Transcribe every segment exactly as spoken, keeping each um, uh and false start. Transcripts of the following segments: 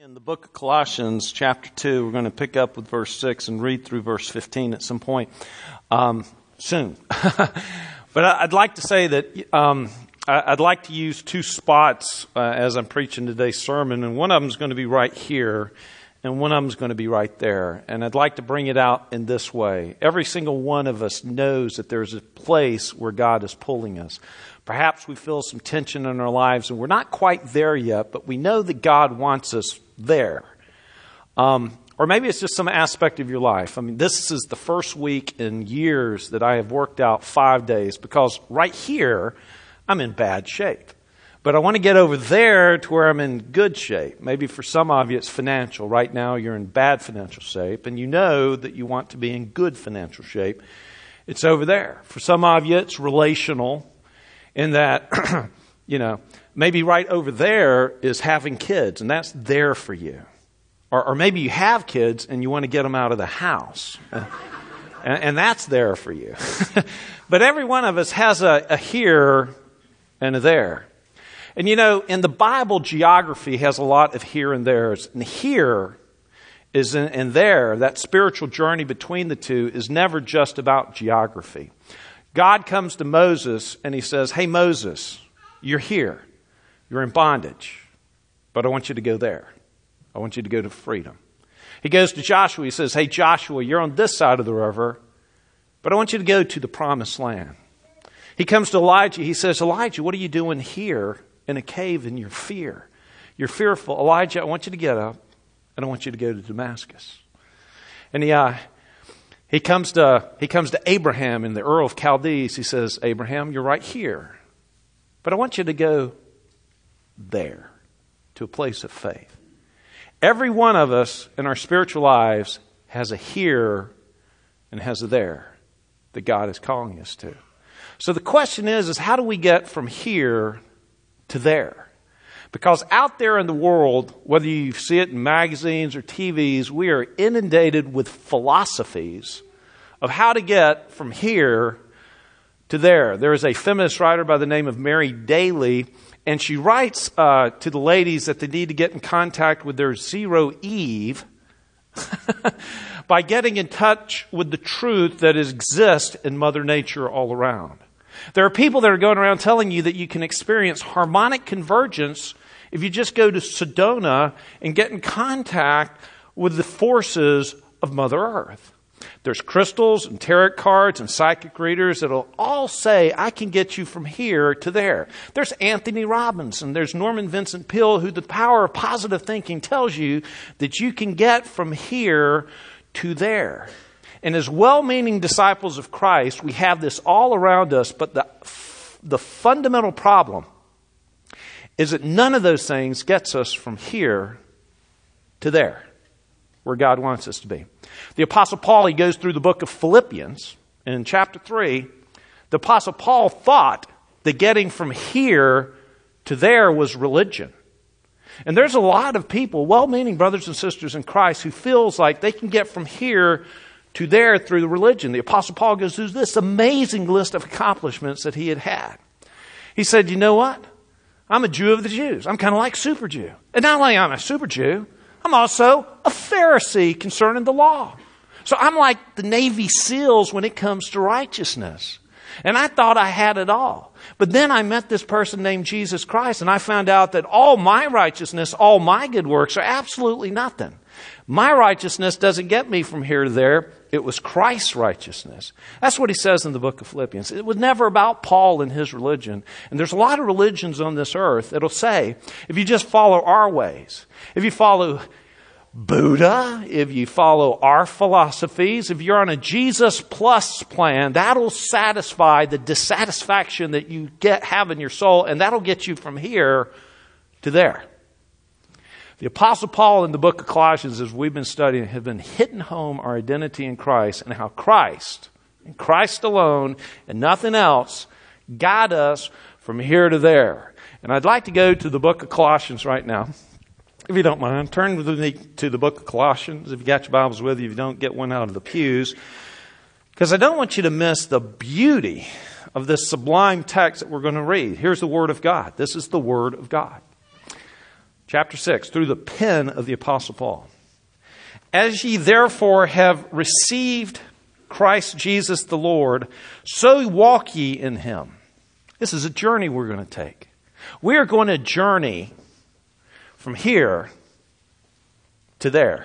In the book of Colossians, chapter two, we're going to pick up with verse six and read through verse fifteen at some point um, soon. But I'd like to say that um, I'd like to use two spots uh, as I'm preaching today's sermon, and one of them is going to be right here, and one of them is going to be right there. And I'd like to bring it out in this way. Every single one of us knows that there's a place where God is pulling us. Perhaps we feel some tension in our lives, and we're not quite there yet, but we know that God wants us there. Um, or maybe it's just some aspect of your life. I mean, this is the first week in years that I have worked out five days because right here, I'm in bad shape. But I want to get over there to where I'm in good shape. Maybe for some of you, it's financial. Right now, you're in bad financial shape, and you know that you want to be in good financial shape. It's over there. For some of you, it's relational. In that, you know, maybe right over there is having kids, and that's there for you. Or, or maybe you have kids and you want to get them out of the house, uh, and, and that's there for you. But every one of us has a, a here and a there. And you know, in the Bible, geography has a lot of here and there's. And here is in, and there, that spiritual journey between the two is never just about geography. God comes to Moses and he says, "Hey, Moses, you're here. You're in bondage, but I want you to go there. I want you to go to freedom." He goes to Joshua. He says, "Hey, Joshua, you're on this side of the river, but I want you to go to the promised land." He comes to Elijah. He says, "Elijah, what are you doing here in a cave in your fear? You're fearful. Elijah, I want you to get up and I want you to go to Damascus." And he, uh, He comes to he comes to Abraham in the Ur of Chaldees. He says, "Abraham, you're right here, but I want you to go there, to a place of faith." Every one of us in our spiritual lives has a here and has a there that God is calling us to. So the question is, is how do we get from here to there? Because out there in the world, whether you see it in magazines or T Vs, we are inundated with philosophies of how to get from here to there. There is a feminist writer by the name of Mary Daly, and she writes uh, to the ladies that they need to get in contact with their zero Eve by getting in touch with the truth that exists in Mother Nature all around. There are people that are going around telling you that you can experience harmonic convergence if you just go to Sedona and get in contact with the forces of Mother Earth. There's crystals and tarot cards and psychic readers that'll all say, "I can get you from here to there." There's Anthony Robbins and there's Norman Vincent Peale, who the power of positive thinking tells you that you can get from here to there. And as well-meaning disciples of Christ, we have this all around us, but the, the fundamental problem is that none of those things gets us from here to there, where God wants us to be. The Apostle Paul, he goes through the book of Philippians, and in chapter three, the Apostle Paul thought that getting from here to there was religion. And there's a lot of people, well-meaning brothers and sisters in Christ, who feels like they can get from here to there through the religion. The Apostle Paul goes through this amazing list of accomplishments that he had had. He said, "You know what? I'm a Jew of the Jews. I'm kind of like Super Jew. And not only am I a Super Jew, I'm also a Pharisee concerning the law. So I'm like the Navy SEALs when it comes to righteousness. And I thought I had it all. But then I met this person named Jesus Christ, and I found out that all my righteousness, all my good works are absolutely nothing. My righteousness doesn't get me from here to there. It was Christ's righteousness." That's what he says in the book of Philippians. It was never about Paul and his religion. And there's a lot of religions on this earth that'll say, if you just follow our ways, if you follow Buddha, if you follow our philosophies, if you're on a Jesus plus plan, that'll satisfy the dissatisfaction that you get have in your soul, and that'll get you from here to there. The Apostle Paul in the book of Colossians, as we've been studying, have been hitting home our identity in Christ and how Christ, and Christ alone, and nothing else, got us from here to there. And I'd like to go to the book of Colossians right now. If you don't mind, turn with me to the book of Colossians. If you got your Bibles with you, if you don't, get one out of the pews. Because I don't want you to miss the beauty of this sublime text that we're going to read. Here's the Word of God. This is the Word of God. chapter six, through the pen of the Apostle Paul. As ye therefore have received Christ Jesus the Lord, so walk ye in him. This is a journey we're going to take. We are going to journey from here to there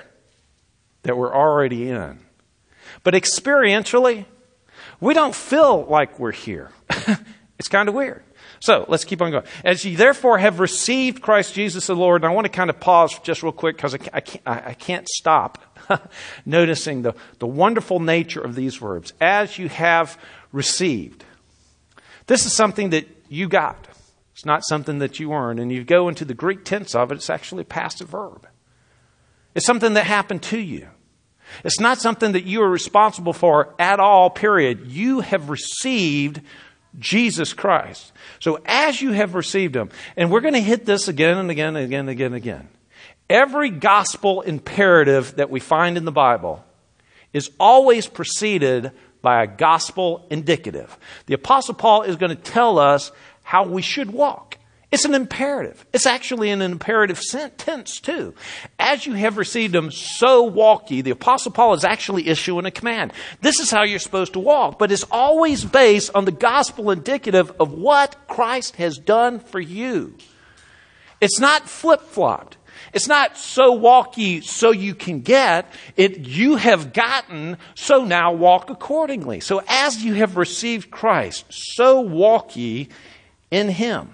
that we're already in. But experientially, we don't feel like we're here. It's kind of weird. So let's keep on going. As ye therefore have received Christ Jesus the Lord, and I want to kind of pause just real quick because I can't, I can't stop noticing the, the wonderful nature of these verbs. As you have received. This is something that you got. It's not something that you earned. And you go into the Greek tense of it, it's actually a passive verb. It's something that happened to you. It's not something that you are responsible for at all, period. You have received Jesus Christ. So as you have received him, and we're going to hit this again and again and again and again and again. Every gospel imperative that we find in the Bible is always preceded by a gospel indicative. The Apostle Paul is going to tell us how we should walk. It's an imperative. It's actually in an imperative tense too. As you have received him, so walk ye. The Apostle Paul is actually issuing a command. This is how you're supposed to walk, but it's always based on the gospel indicative of what Christ has done for you. It's not flip-flopped. It's not so walk ye so you can get. It you have gotten, so now walk accordingly. So as you have received Christ, so walk ye in him.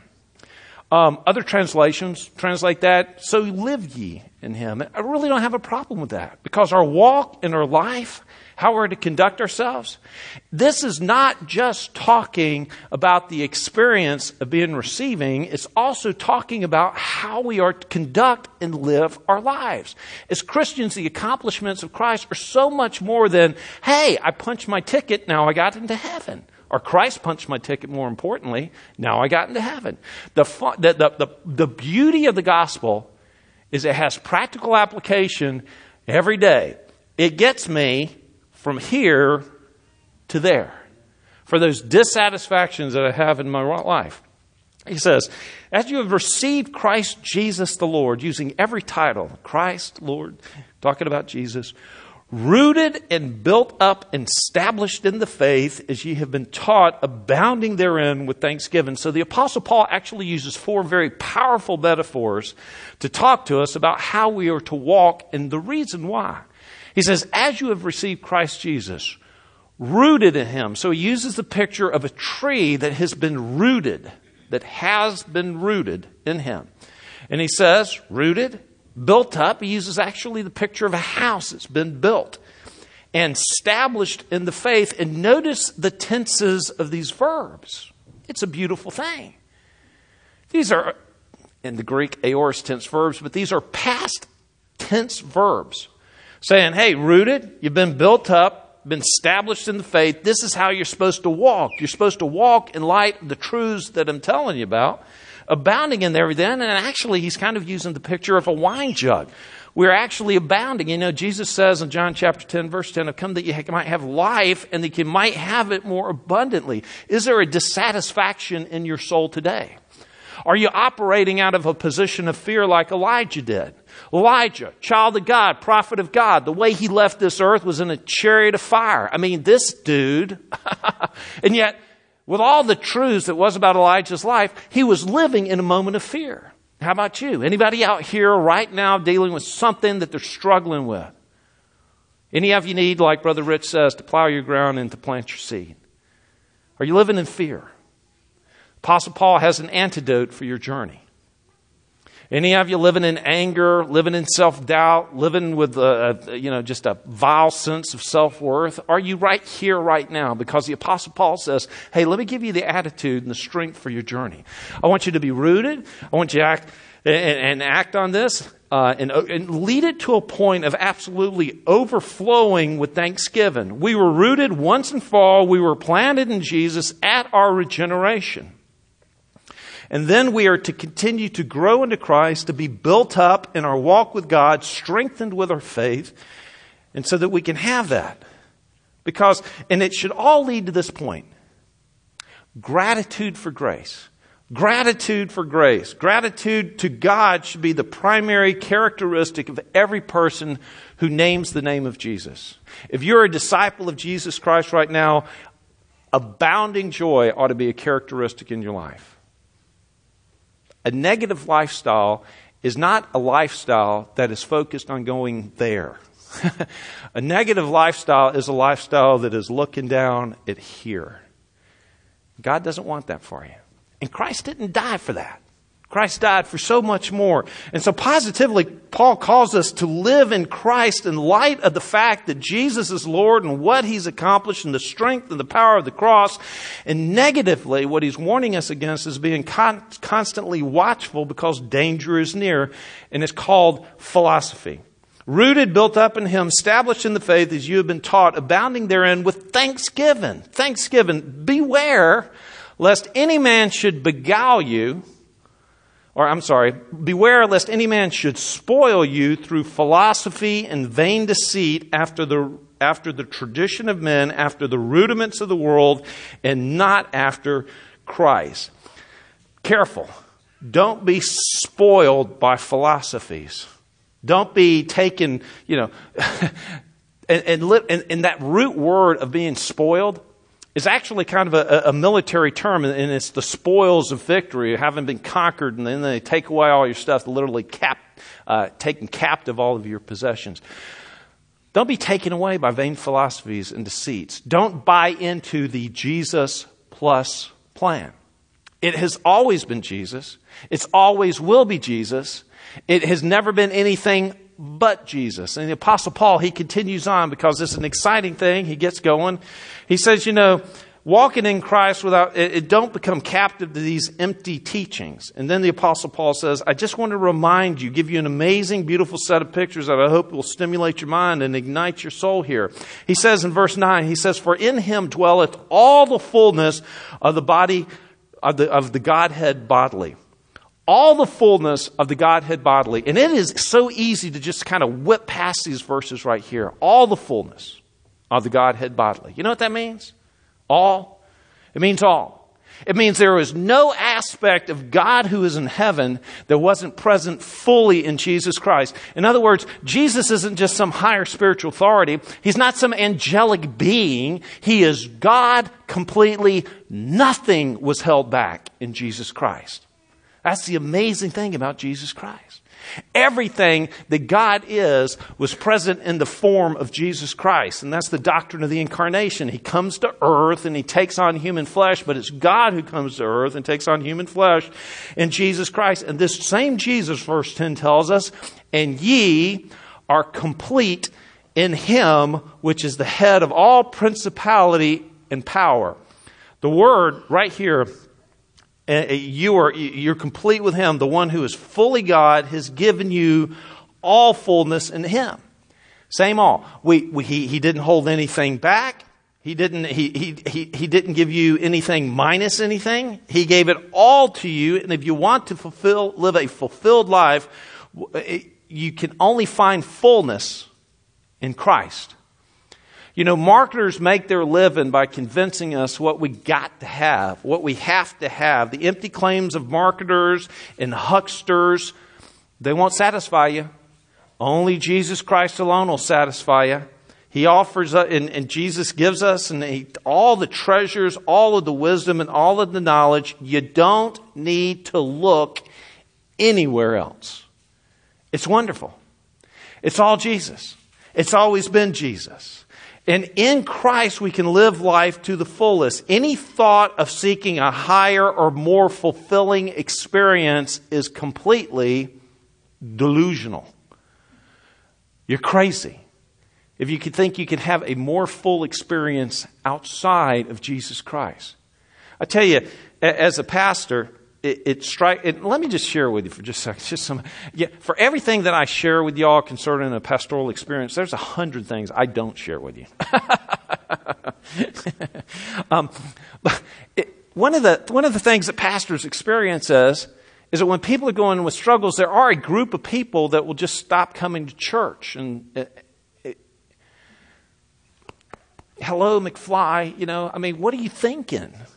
Um, other translations translate that, so live ye in him. I really don't have a problem with that because our walk in our life, how we're to conduct ourselves, this is not just talking about the experience of being receiving. It's also talking about how we are to conduct and live our lives. As Christians, the accomplishments of Christ are so much more than, hey, I punched my ticket, now I got into heaven. Or Christ punched my ticket, more importantly, now I got into heaven. The, the, the, the, the beauty of the gospel is it has practical application every day. It gets me from here to there for those dissatisfactions that I have in my life. He says, as you have received Christ Jesus the Lord, using every title, Christ, Lord, talking about Jesus, rooted and built up and established in the faith as ye have been taught, abounding therein with thanksgiving. So the Apostle Paul actually uses four very powerful metaphors to talk to us about how we are to walk and the reason why. He says, as you have received Christ Jesus, rooted in him. So he uses the picture of a tree that has been rooted, that has been rooted in him. And he says, rooted, built up. He uses actually the picture of a house that's been built and established in the faith. And notice the tenses of these verbs. It's a beautiful thing. These are, in the Greek, aorist tense verbs, but these are past tense verbs. Saying, hey, rooted, you've been built up, been established in the faith. This is how you're supposed to walk. You're supposed to walk in light of the truths that I'm telling you about. Abounding in everything, and actually he's kind of using the picture of a wine jug. We're actually abounding. You know, Jesus says in John chapter ten, verse ten, I've come that you might have life and that you might have it more abundantly. Is there a dissatisfaction in your soul today? Are you operating out of a position of fear like Elijah did? Elijah, child of God, prophet of God, the way he left this earth was in a chariot of fire. I mean, this dude, and yet, with all the truths that was about Elijah's life, he was living in a moment of fear. How about you? Anybody out here right now dealing with something that they're struggling with? Any of you need, like Brother Rich says, to plow your ground and to plant your seed? Are you living in fear? Apostle Paul has an antidote for your journey. Any of you living in anger, living in self-doubt, living with a, a, you know, just a vile sense of self-worth? Are you right here, right now? Because the Apostle Paul says, hey, let me give you the attitude and the strength for your journey. I want you to be rooted. I want you to act and, and act on this uh, and, and lead it to a point of absolutely overflowing with thanksgiving. We were rooted once and for all. We were planted in Jesus at our regeneration. And then we are to continue to grow into Christ, to be built up in our walk with God, strengthened with our faith, and so that we can have that. Because, and it should all lead to this point. Gratitude for grace. Gratitude for grace. Gratitude to God should be the primary characteristic of every person who names the name of Jesus. If you're a disciple of Jesus Christ right now, abounding joy ought to be a characteristic in your life. A negative lifestyle is not a lifestyle that is focused on going there. A negative lifestyle is a lifestyle that is looking down at here. God doesn't want that for you. And Christ didn't die for that. Christ died for so much more. And so positively, Paul calls us to live in Christ in light of the fact that Jesus is Lord and what He's accomplished and the strength and the power of the cross. And negatively, what he's warning us against is being con- constantly watchful because danger is near. And it's called philosophy. Rooted, built up in Him, established in the faith as you have been taught, abounding therein with thanksgiving. Thanksgiving. Beware lest any man should beguile you, or I'm sorry, beware lest any man should spoil you through philosophy and vain deceit after the after the tradition of men, after the rudiments of the world, and not after Christ. Careful. Don't be spoiled by philosophies. Don't be taken, you know, and, and, li- and, and that root word of being spoiled is actually kind of a, a military term, and it's the spoils of victory, having been conquered, and then they take away all your stuff, literally cap, uh, taking captive all of your possessions. Don't be taken away by vain philosophies and deceits. Don't buy into the Jesus plus plan. It has always been Jesus. It's always will be Jesus. It has never been anything but Jesus. And the Apostle Paul, he continues on because it's an exciting thing. He gets going. He says, you know, walking in Christ without, it, it don't become captive to these empty teachings. And then the Apostle Paul says, I just want to remind you, give you an amazing, beautiful set of pictures that I hope will stimulate your mind and ignite your soul here. He says in verse nine, he says, for in Him dwelleth all the fullness of the body of the, of the Godhead bodily. All the fullness of the Godhead bodily. And it is so easy to just kind of whip past these verses right here. All the fullness of the Godhead bodily. You know what that means? All. It means all. It means there is no aspect of God who is in heaven that wasn't present fully in Jesus Christ. In other words, Jesus isn't just some higher spiritual authority. He's not some angelic being. He is God completely. Nothing was held back in Jesus Christ. That's the amazing thing about Jesus Christ. Everything that God is was present in the form of Jesus Christ. And that's the doctrine of the incarnation. He comes to earth and He takes on human flesh, but it's God who comes to earth and takes on human flesh in Jesus Christ. And this same Jesus, verse ten tells us, and ye are complete in Him, which is the head of all principality and power. The word right here, You are, you're complete with Him. The one who is fully God has given you all fullness in Him. Same all. We, we, he, he didn't hold anything back. He didn't, he, he, he, he didn't give you anything minus anything. He gave it all to you. And if you want to fulfill, live a fulfilled life, you can only find fullness in Christ. You know, marketers make their living by convincing us what we got to have, what we have to have. The empty claims of marketers and hucksters, they won't satisfy you. Only Jesus Christ alone will satisfy you. He offers, uh, and, and Jesus gives us and he, all the treasures, all of the wisdom and all of the knowledge. You don't need to look anywhere else. It's wonderful. It's all Jesus. It's always been Jesus. And in Christ, we can live life to the fullest. Any thought of seeking a higher or more fulfilling experience is completely delusional. You're crazy if you could think you could have a more full experience outside of Jesus Christ. I tell you, as a pastor, It, it strike. It, let me just share with you for just a second. Just some. Yeah, for everything that I share with y'all concerning a pastoral experience, there's a hundred things I don't share with you. um, but it, one of the one of the things that pastors experience is is that when people are going with struggles, there are a group of people that will just stop coming to church. And it, it, hello, McFly. You know, I mean, what are you thinking?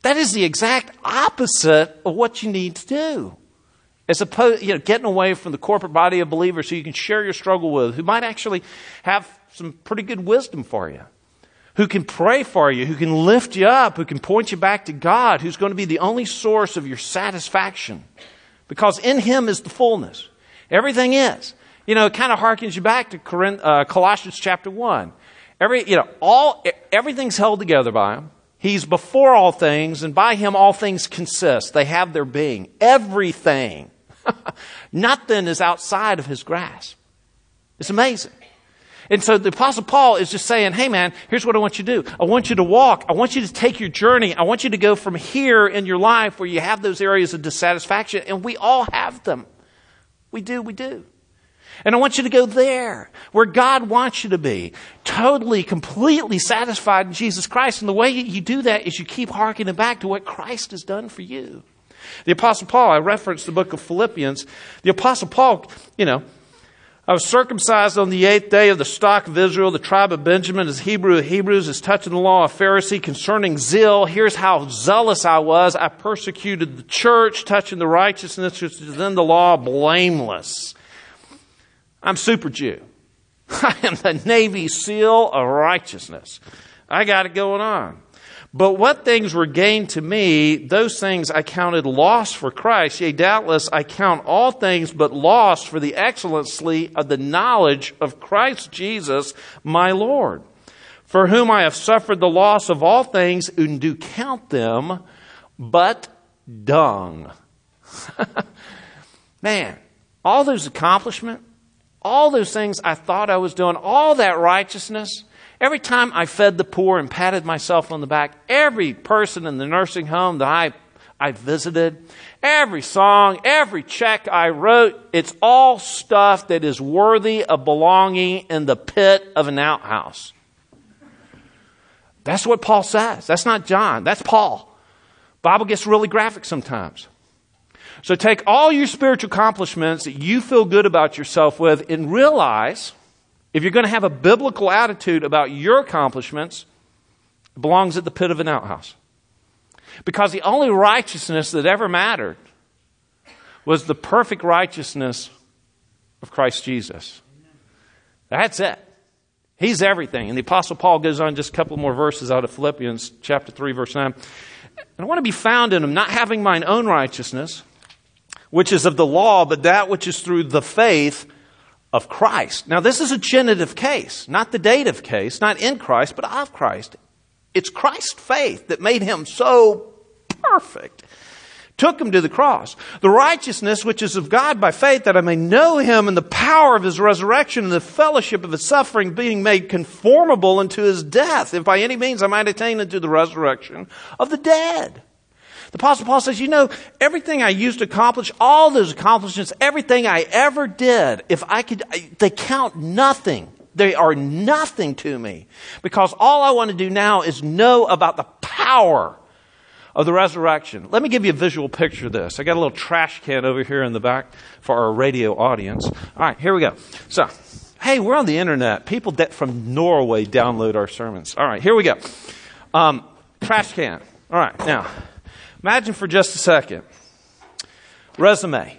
That is the exact opposite of what you need to do. As opposed, you know, getting away from the corporate body of believers who you can share your struggle with, who might actually have some pretty good wisdom for you, who can pray for you, who can lift you up, who can point you back to God, who's going to be the only source of your satisfaction. Because in Him is the fullness. Everything is. You know, it kind of harkens you back to Corinth, uh, Colossians chapter one. Every, you know, all, everything's held together by Him. He's before all things, and by Him all things consist. They have their being. Everything. Nothing is outside of His grasp. It's amazing. And so the Apostle Paul is just saying, hey man, here's what I want you to do. I want you to walk. I want you to take your journey. I want you to go from here in your life where you have those areas of dissatisfaction, and we all have them. We do, we do. And I want you to go there, where God wants you to be, totally, completely satisfied in Jesus Christ. And the way you do that is you keep harkening back to what Christ has done for you. The Apostle Paul, I referenced the book of Philippians. The Apostle Paul, you know, I was circumcised on the eighth day of the stock of Israel, the tribe of Benjamin, as Hebrew of Hebrews, as touching the law, a Pharisee, concerning zeal. Here's how zealous I was. I persecuted the church, touching the righteousness which is in the law, blameless. I'm super Jew. I am the Navy SEAL of righteousness. I got it going on. But what things were gained to me, those things I counted loss for Christ. Yea, doubtless I count all things but loss for the excellency of the knowledge of Christ Jesus, my Lord, for whom I have suffered the loss of all things, and do count them but dung. Man, all those accomplishments, all those things I thought I was doing, all that righteousness, every time I fed the poor and patted myself on the back, every person in the nursing home that I, I visited, every song, every check I wrote, it's all stuff that is worthy of belonging in the pit of an outhouse. That's what Paul says. That's not John. That's Paul. Bible gets really graphic sometimes. So take all your spiritual accomplishments that you feel good about yourself with and realize, if you're going to have a biblical attitude about your accomplishments, it belongs at the pit of an outhouse. Because the only righteousness that ever mattered was the perfect righteousness of Christ Jesus. That's it. He's everything. And the Apostle Paul goes on just a couple more verses out of Philippians chapter three, verse nine. And I want to be found in Him, not having mine own righteousness, which is of the law, but that which is through the faith of Christ. Now, this is a genitive case, not the dative case, not in Christ, but of Christ. It's Christ's faith that made Him so perfect, took Him to the cross. The righteousness which is of God by faith, that I may know Him and the power of His resurrection and the fellowship of His suffering, being made conformable unto His death, if by any means I might attain unto the resurrection of the dead. The Apostle Paul says, you know, everything I used to accomplish, all those accomplishments, everything I ever did, if I could, they count nothing. They are nothing to me. Because all I want to do now is know about the power of the resurrection. Let me give you a visual picture of this. I got a little trash can over here in the back for our radio audience. All right, here we go. So, hey, we're on the internet. People that from Norway download our sermons. All right, here we go. Um, trash can. All right, now, imagine for just a second. Resume.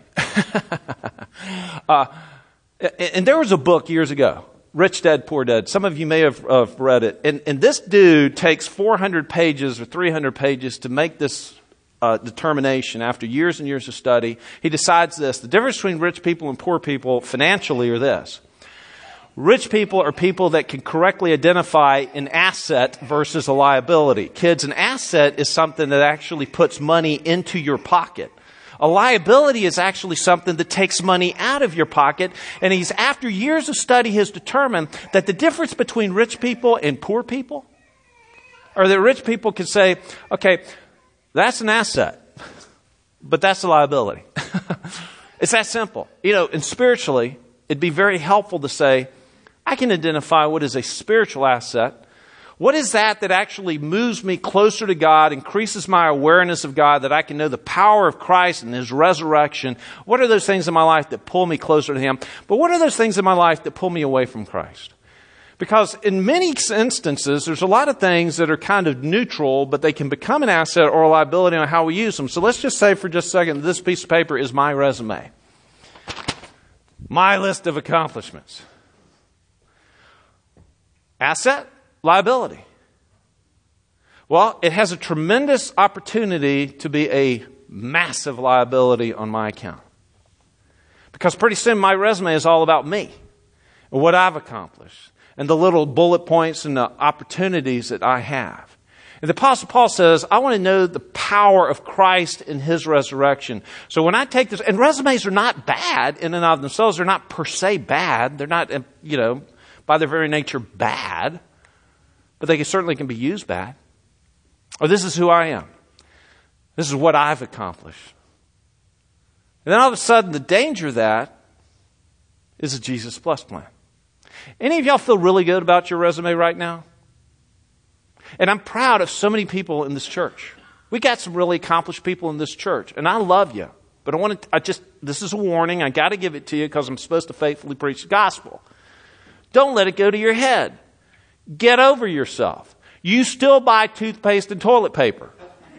uh, and there was a book years ago, Rich Dad, Poor Dad. Some of you may have uh, read it. And, and this dude takes four hundred pages or three hundred pages to make this uh, determination after years and years of study. He decides this. The difference between rich people and poor people financially are this. Rich people are people that can correctly identify an asset versus a liability. Kids, an asset is something that actually puts money into your pocket. A liability is actually something that takes money out of your pocket. And he's, after years of study, has determined that the difference between rich people and poor people, or that rich people can say, okay, that's an asset, but that's a liability. It's that simple. You know, and spiritually, it'd be very helpful to say, I can identify what is a spiritual asset. What is that that actually moves me closer to God, increases my awareness of God, that I can know the power of Christ and His resurrection? What are those things in my life that pull me closer to Him? But what are those things in my life that pull me away from Christ? Because in many instances, there's a lot of things that are kind of neutral, but they can become an asset or a liability on how we use them. So let's just say for just a second, this piece of paper is my resume. My list of accomplishments. Asset, liability. Well, it has a tremendous opportunity to be a massive liability on my account. Because pretty soon my resume is all about me and what I've accomplished and the little bullet points and the opportunities that I have. And the Apostle Paul says, I want to know the power of Christ in His resurrection. So when I take this, and resumes are not bad in and of themselves. They're not per se bad. They're not, you know, by their very nature bad. But they certainly can be used bad. Or this is who I am. This is what I've accomplished. And then all of a sudden, the danger of that is a Jesus Plus plan. Any of y'all feel really good about your resume right now? And I'm proud of so many people in this church. We got some really accomplished people in this church. And I love you. But I want to, I just, this is a warning. I got to give it to you because I'm supposed to faithfully preach the gospel. Don't let it go to your head. Get over yourself. You still buy toothpaste and toilet paper.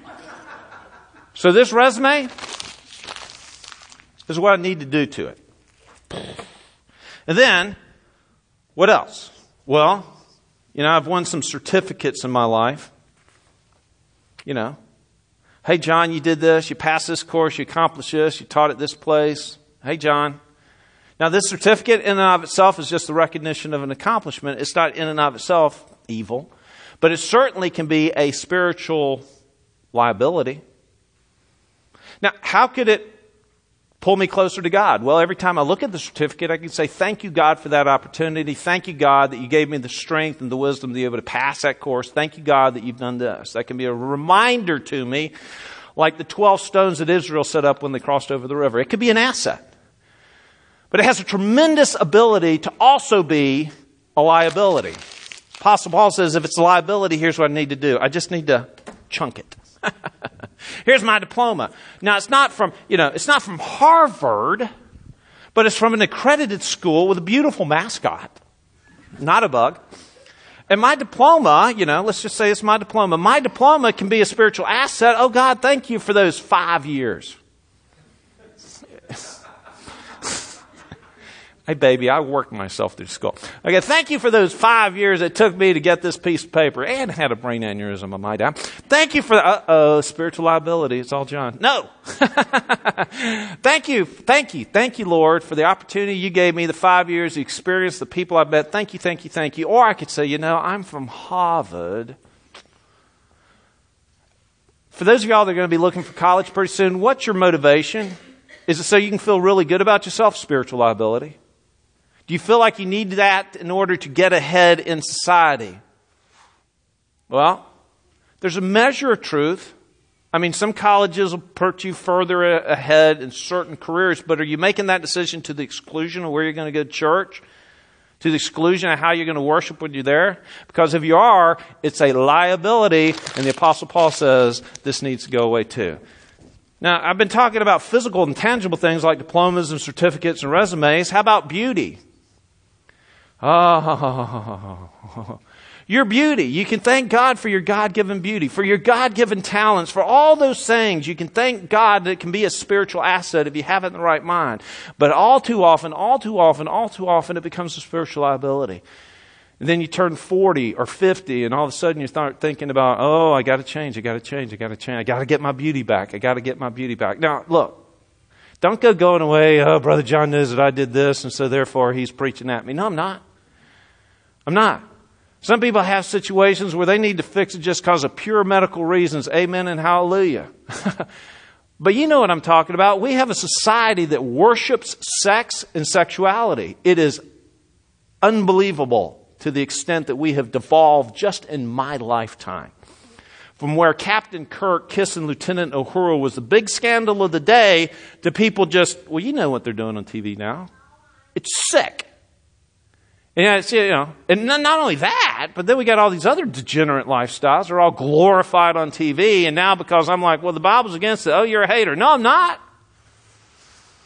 So this resume, this is what I need to do to it. And then, what else? Well, you know, I've won some certificates in my life. You know, hey, John, you did this. You passed this course. You accomplished this. You taught at this place. Hey, John. Now, this certificate in and of itself is just the recognition of an accomplishment. It's not in and of itself evil. But it certainly can be a spiritual liability. Now, how could it pull me closer to God? Well, every time I look at the certificate, I can say, thank you, God, for that opportunity. Thank you, God, that you gave me the strength and the wisdom to be able to pass that course. Thank you, God, that you've done this. That can be a reminder to me, like the twelve stones that Israel set up when they crossed over the river. It could be an asset. But it has a tremendous ability to also be a liability. Apostle Paul says, if it's a liability, here's what I need to do. I just need to chunk it. Here's my diploma. Now, it's not from, you know, it's not from Harvard, but it's from an accredited school with a beautiful mascot. Not a bug. And my diploma, you know, let's just say it's my diploma. My diploma can be a spiritual asset. Oh, God, thank you for those five years. Hey, baby, I worked myself through school. Okay, thank you for those five years it took me to get this piece of paper and had a brain aneurysm on my dime. Thank you for the, uh-oh, spiritual liability. It's all John. No. Thank you, thank you, thank you, Lord, for the opportunity you gave me, the five years, the experience, the people I've met. Thank you, thank you, thank you. Or I could say, you know, I'm from Harvard. For those of y'all that are going to be looking for college pretty soon, what's your motivation? Is it so you can feel really good about yourself? Spiritual liability. Do you feel like you need that in order to get ahead in society? Well, there's a measure of truth. I mean, some colleges will put you further ahead in certain careers, but are you making that decision to the exclusion of where you're going to go to church? To the exclusion of how you're going to worship when you're there? Because if you are, it's a liability, and the Apostle Paul says this needs to go away too. Now, I've been talking about physical and tangible things like diplomas and certificates and resumes. How about beauty? Oh, your beauty. You can thank God for your God-given beauty, for your God-given talents, for all those things. You can thank God that it can be a spiritual asset if you have it in the right mind. But all too often, all too often, all too often, it becomes a spiritual liability. And then you turn forty or fifty, and all of a sudden you start thinking about, oh, I got to change, I got to change, I got to change, I got to get my beauty back, I got to get my beauty back. Now, look, don't go going away, oh, Brother John knows that I did this, and so therefore he's preaching at me. No, I'm not. I'm not. Some people have situations where they need to fix it just because of pure medical reasons. Amen and hallelujah. But you know what I'm talking about. We have a society that worships sex and sexuality. It is unbelievable to the extent that we have devolved just in my lifetime. From where Captain Kirk kissing Lieutenant Uhura was the big scandal of the day to people just, well, you know what they're doing on T V now. It's sick. And it's, you know, and not only that, but then we got all these other degenerate lifestyles. They're all glorified on T V. And now because I'm like, well, the Bible's against it. Oh, you're a hater. No, I'm not.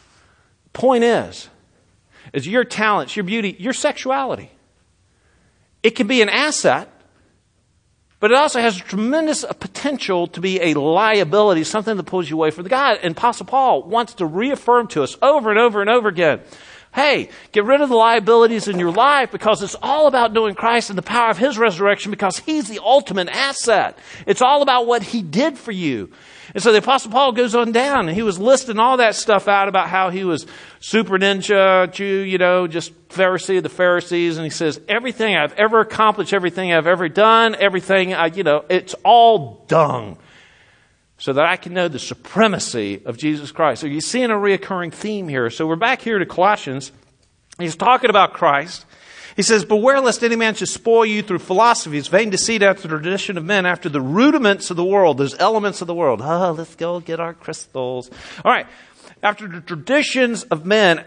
Point is, is your talents, your beauty, your sexuality. it can be an asset, but it also has tremendous potential to be a liability, something that pulls you away from God. And Apostle Paul wants to reaffirm to us over and over and over again, hey, get rid of the liabilities in your life because it's all about knowing Christ and the power of His resurrection because He's the ultimate asset. It's all about what He did for you. And so the Apostle Paul goes on down and he was listing all that stuff out about how he was super ninja Jew, you know, just Pharisee of the Pharisees. And he says, everything I've ever accomplished, everything I've ever done, everything, I, you know, it's all dung so that I can know the supremacy of Jesus Christ. So you're seeing a reoccurring theme here. So we're back here to Colossians. He's talking about Christ. He says, beware lest any man should spoil you through philosophies, vain deceit after the tradition of men, after the rudiments of the world, those elements of the world. Oh, let's go get our crystals. All right. After the traditions of men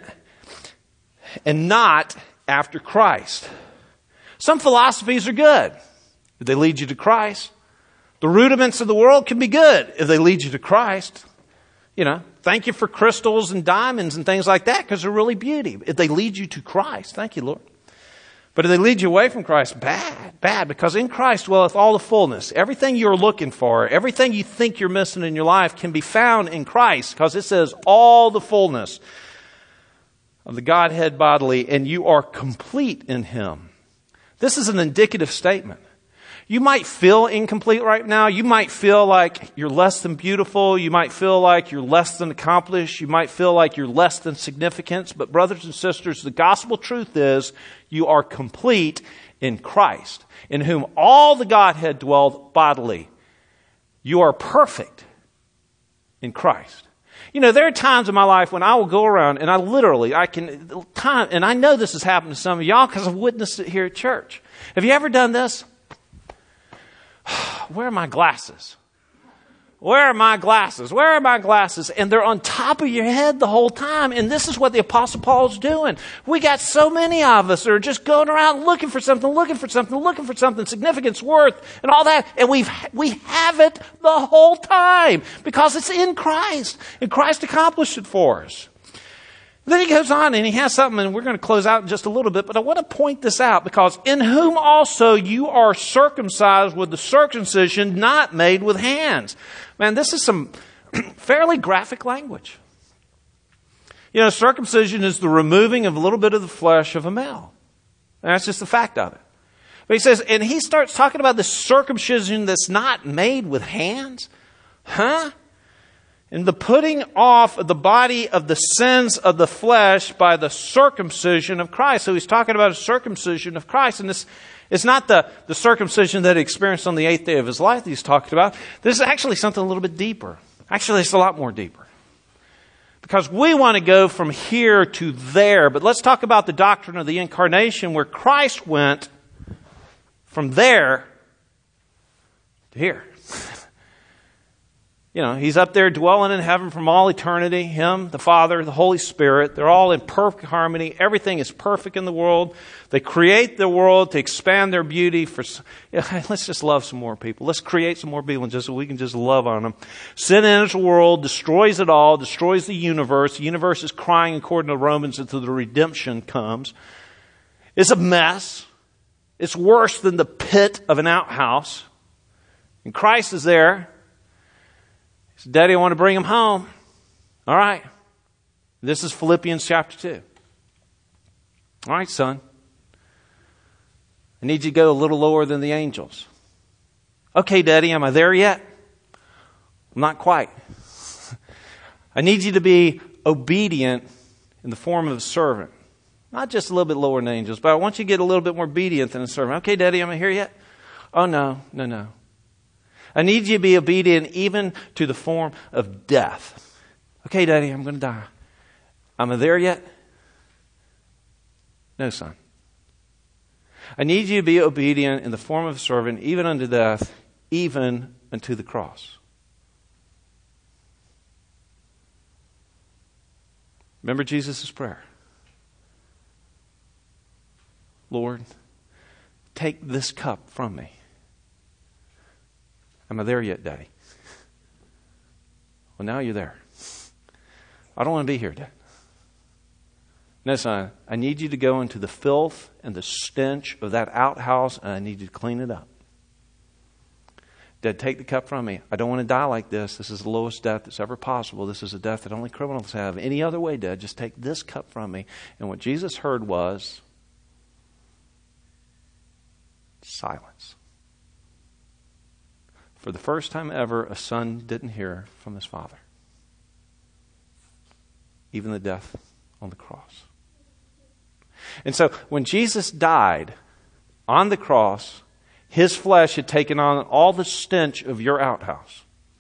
and not after Christ. Some philosophies are good if they lead you to Christ. The rudiments of the world can be good if they lead you to Christ. You know, thank you for crystals and diamonds and things like that because they're really beauty. If they lead you to Christ, thank you, Lord. But if they lead you away from Christ, bad, bad, because in Christ dwelleth all the fullness. Everything you're looking for, everything you think you're missing in your life can be found in Christ, because it says all the fullness of the Godhead bodily, and you are complete in Him. This is an indicative statement. You might feel incomplete right now. You might feel like you're less than beautiful. You might feel like you're less than accomplished. You might feel like you're less than significant. But brothers and sisters, the gospel truth is you are complete in Christ, in whom all the Godhead dwelleth bodily. You are perfect in Christ. You know, there are times in my life when I will go around and I literally, I can, time, and I know this has happened to some of y'all because I've witnessed it here at church. Have you ever done this? Where are my glasses? Where are my glasses? Where are my glasses? And they're on top of your head the whole time. And this is what the Apostle Paul's doing. We got so many of us that are just going around looking for something, looking for something, looking for something, significance, worth, and all that. And we've, we have it the whole time because it's in Christ. And Christ accomplished it for us. Then he goes on and he has something, and we're going to close out in just a little bit, but I want to point this out because in whom also you are circumcised with the circumcision not made with hands. Man, this is some fairly graphic language. You know, circumcision is the removing of a little bit of the flesh of a male. And that's just the fact of it. But he says, and he starts talking about the circumcision that's not made with hands. Huh? And the putting off of the body of the sins of the flesh by the circumcision of Christ. So he's talking about a circumcision of Christ. And this it's not the, the circumcision that he experienced on the eighth day of his life that he's talking about. This is actually something a little bit deeper. Actually, it's a lot more deeper. Because we want to go from here to there. But let's talk about the doctrine of the incarnation where Christ went from there to here. You know, He's up there dwelling in heaven from all eternity. Him, the Father, the Holy Spirit. They're all in perfect harmony. Everything is perfect in the world. They create the world to expand their beauty. For yeah, let's just love some more people. Let's create some more people just so we can just love on them. Sin enters the world, destroys it all, destroys the universe. The universe is crying, according to Romans, until the redemption comes. It's a mess. It's worse than the pit of an outhouse. And Christ is there. He said, Daddy, I want to bring him home. All right. This is Philippians chapter two. All right, son. I need you to go a little lower than the angels. Okay, Daddy, am I there yet? Not quite. I need you to be obedient in the form of a servant. Not just a little bit lower than angels, but I want you to get a little bit more obedient than a servant. Okay, Daddy, am I here yet? Oh, no, no, no. I need you to be obedient even to the form of death. Okay, Daddy, I'm going to die. Am I there yet? No, son. I need you to be obedient in the form of a servant, even unto death, even unto the cross. Remember Jesus' prayer. Lord, take this cup from me. Am I there yet, Daddy? Well, now you're there. I don't want to be here, Dad. No, son, I need you to go into the filth and the stench of that outhouse, and I need you to clean it up. Dad, take the cup from me. I don't want to die like this. This is the lowest death that's ever possible. This is a death that only criminals have. Any other way, Dad, just take this cup from me. And what Jesus heard was silence. For the first time ever, a son didn't hear from his father. Even the death on the cross. And so when Jesus died on the cross, his flesh had taken on all the stench of your outhouse.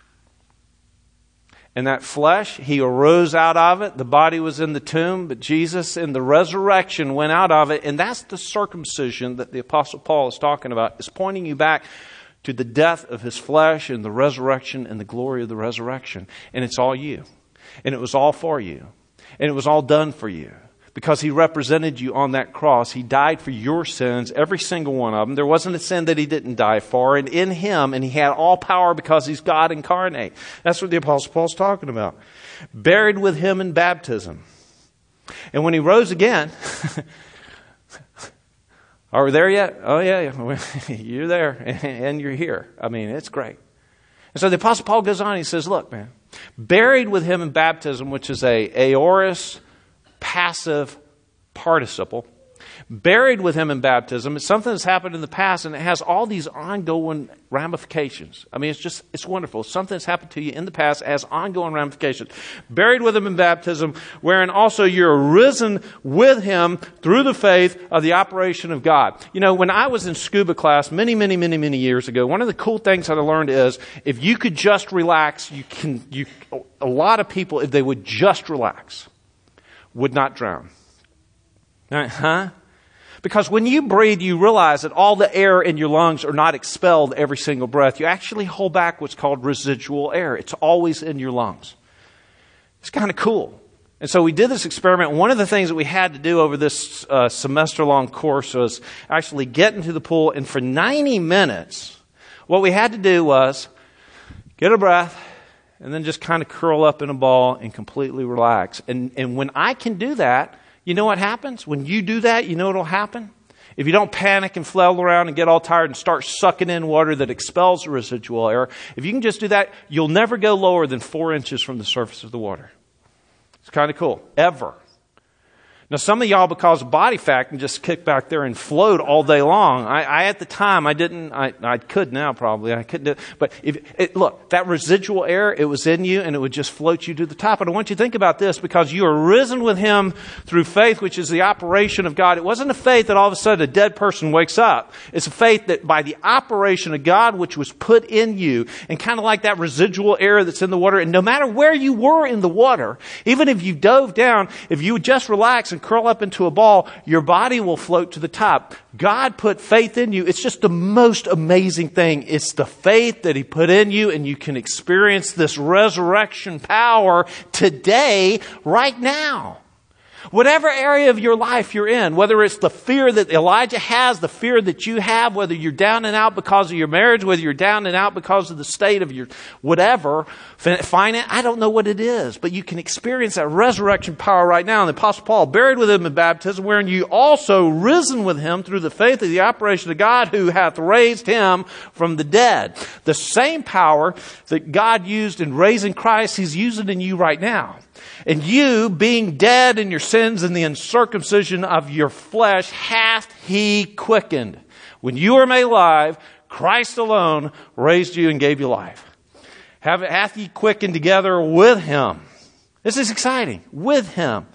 And that flesh, he arose out of it. The body was in the tomb, but Jesus in the resurrection went out of it. And that's the circumcision that the Apostle Paul is talking about. It's pointing you back to the death of his flesh and the resurrection and the glory of the resurrection. And it's all you. And it was all for you. And it was all done for you. Because he represented you on that cross. He died for your sins, every single one of them. There wasn't a sin that he didn't die for. And in him, and he had all power because he's God incarnate. That's what the Apostle Paul's talking about. Buried with him in baptism. And when he rose again, are we there yet? Oh yeah, yeah. You're there and you're here. I mean, it's great. And so the Apostle Paul goes on and he says, look, man, buried with him in baptism, which is a aorist passive participle. Buried with him in baptism. It's something that's happened in the past, and it has all these ongoing ramifications. I mean, it's just, it's wonderful. Something that's happened to you in the past has ongoing ramifications. Buried with him in baptism, wherein also you're risen with him through the faith of the operation of God. You know, when I was in scuba class many, many, many, many years ago, one of the cool things that I learned is if you could just relax, you can, you, a lot of people, if they would just relax, would not drown. Right, huh? Because when you breathe, you realize that all the air in your lungs are not expelled every single breath. You actually hold back what's called residual air. It's always in your lungs. It's kind of cool. And so we did this experiment. One of the things that we had to do over this uh, semester-long course was actually get into the pool. And for ninety minutes, what we had to do was get a breath, and then just kind of curl up in a ball and completely relax. And and when I can do that, you know what happens? When you do that, you know what will happen? If you don't panic and flail around and get all tired and start sucking in water that expels the residual air, if you can just do that, you'll never go lower than four inches from the surface of the water. It's kind of cool. Ever. Now, some of y'all, because of body fat, can just kick back there and float all day long. I, I at the time, I didn't, I, I could now probably, I couldn't do it. But if, it, look, that residual air, it was in you and it would just float you to the top. And I want you to think about this, because you are risen with him through faith, which is the operation of God. It wasn't a faith that all of a sudden a dead person wakes up. It's a faith that by the operation of God, which was put in you, and kind of like that residual air that's in the water, and no matter where you were in the water, even if you dove down, if you would just relax and curl up into a ball, your body will float to the top. God put faith in you. It's just the most amazing thing. It's the faith that he put in you, and you can experience this resurrection power today, right now. Whatever area of your life you're in, whether it's the fear that Elijah has, the fear that you have, whether you're down and out because of your marriage, whether you're down and out because of the state of your whatever, finance, I don't know what it is, but you can experience that resurrection power right now. And the Apostle Paul, buried with him in baptism, wherein you also risen with him through the faith of the operation of God, who hath raised him from the dead. The same power that God used in raising Christ, he's using in you right now. And you, being dead in your sins and the uncircumcision of your flesh, hath he quickened. When you were made alive, Christ alone raised you and gave you life. Have, hath he quickened together with him. This is exciting. With him.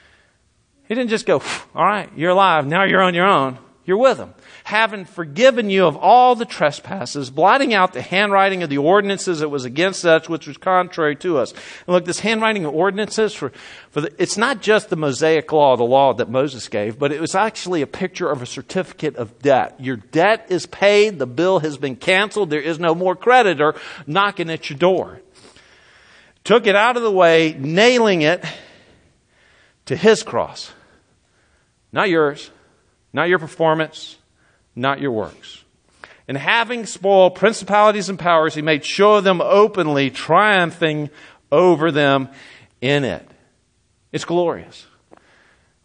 He didn't just go, all right, you're alive. Now you're on your own. You're with him. Having forgiven you of all the trespasses, blotting out the handwriting of the ordinances that was against us, which was contrary to us. And look, this handwriting of ordinances, for, for the, it's not just the Mosaic law, the law that Moses gave, but it was actually a picture of a certificate of debt. Your debt is paid. The bill has been canceled. There is no more creditor knocking at your door. Took it out of the way, nailing it to his cross. Not yours. Not your performance, not your works. And having spoiled principalities and powers, he made show of them openly, triumphing over them in it. It's glorious.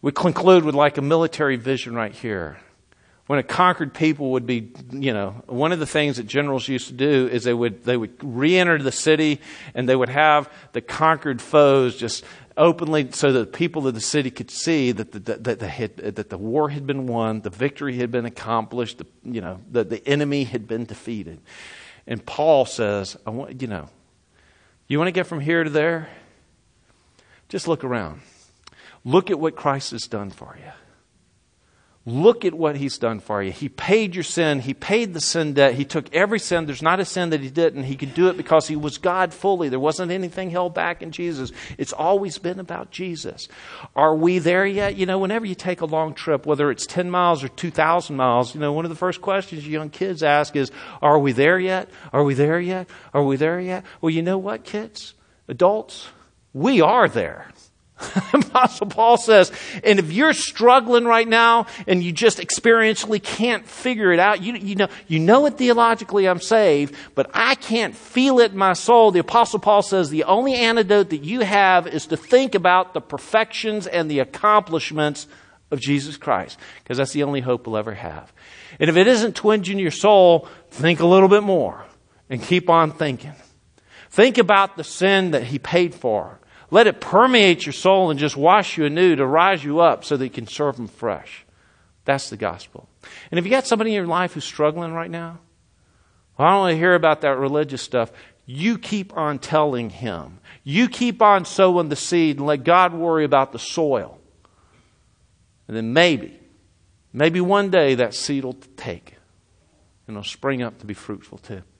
We conclude with like a military vision right here. When a conquered people would be, you know, one of the things that generals used to do is they would they would re-enter the city and they would have the conquered foes just openly, so that people of the city could see that the that the had, that the war had been won, the victory had been accomplished, the, you know, that the enemy had been defeated. And Paul says, I want, you know, you want to get from here to there? Just look around. Look at what Christ has done for you. Look at what He's done for you. He paid your sin. He paid the sin debt. He took every sin. There's not a sin that He didn't. He could do it because He was God fully. There wasn't anything held back in Jesus. It's always been about Jesus. Are we there yet? You know, whenever you take a long trip, whether it's ten miles or two thousand miles, you know, one of the first questions young kids ask is, are we there yet? Are we there yet? Are we there yet? Well, you know what, kids? Adults, we are there. Apostle Paul says, and if you're struggling right now and you just experientially can't figure it out, you, you know, you know it theologically, I'm saved, but I can't feel it in my soul. The Apostle Paul says the only antidote that you have is to think about the perfections and the accomplishments of Jesus Christ, because that's the only hope we'll ever have. And if it isn't twinging your soul, think a little bit more and keep on thinking. Think about the sin that He paid for. Let it permeate your soul and just wash you anew to rise you up so that you can serve Him fresh. That's the gospel. And if you got somebody in your life who's struggling right now, well, I don't want to hear about that religious stuff. You keep on telling him. You keep on sowing the seed and let God worry about the soil. And then maybe, maybe one day that seed will take and it'll spring up to be fruitful too.